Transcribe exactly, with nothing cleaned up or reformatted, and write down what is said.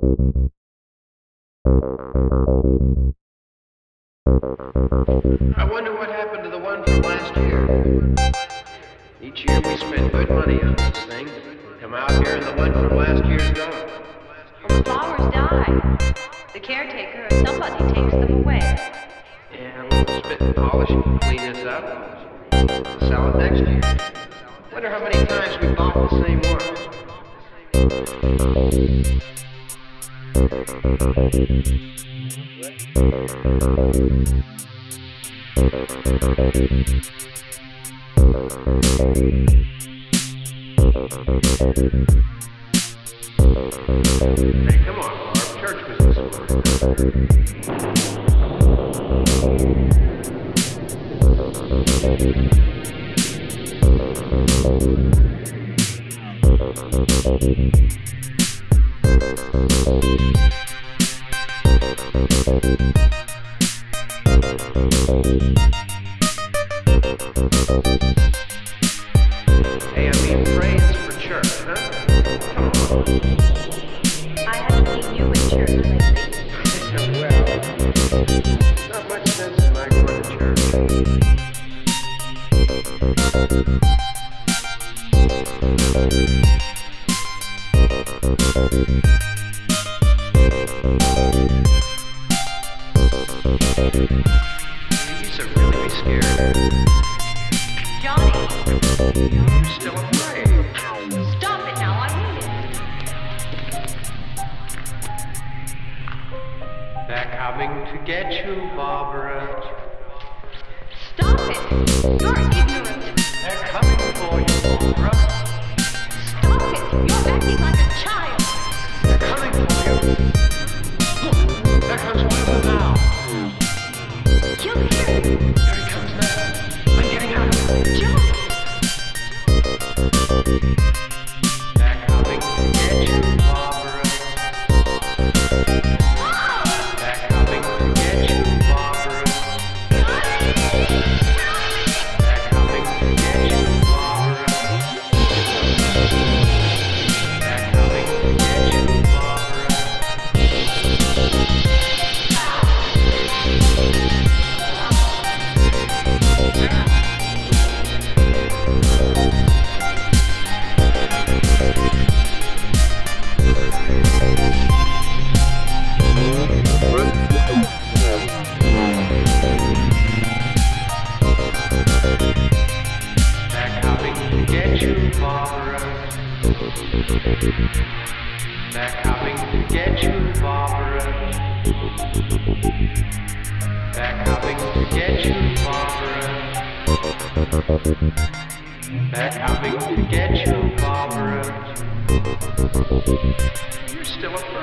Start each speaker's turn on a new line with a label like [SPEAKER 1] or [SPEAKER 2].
[SPEAKER 1] I wonder what happened to the one from last year. Each year we spend good money on this thing. Come out here and the one from last year's gone.
[SPEAKER 2] Well, the flowers die. The caretaker or somebody takes them away.
[SPEAKER 1] Yeah, we'll spit and polish and clean this up and sell it next year. Wonder how many times we bought the same one. Hey, come on, Barb. Church was this morning. Hey, I mean, praise for church, huh?
[SPEAKER 2] I haven't seen you in church lately.
[SPEAKER 1] Well, not much sense in my going to church. You used to really be scared.
[SPEAKER 2] Johnny,
[SPEAKER 1] You're still afraid.
[SPEAKER 2] stop it now. I mean it.
[SPEAKER 1] They're coming to get you, Barbara.
[SPEAKER 2] Stop it. You're ignorant.
[SPEAKER 1] They're coming for you, Barbara.
[SPEAKER 2] Stop it. You're acting like a child.
[SPEAKER 1] They're coming for you. Look, there comes one of them now.
[SPEAKER 2] You'll hear it.
[SPEAKER 1] Here he comes now. I'm getting out of it.
[SPEAKER 2] Jump.
[SPEAKER 1] They're coming to get you, Barbara. They're coming to get you, Barbara. They're coming to get you, Barbara. They're coming to get you, Barbara. They're coming to get you, Barbara. They're coming to get you, Barbara. They're coming to get you, Barbara. They're coming to get you, Barbara. You're still afraid.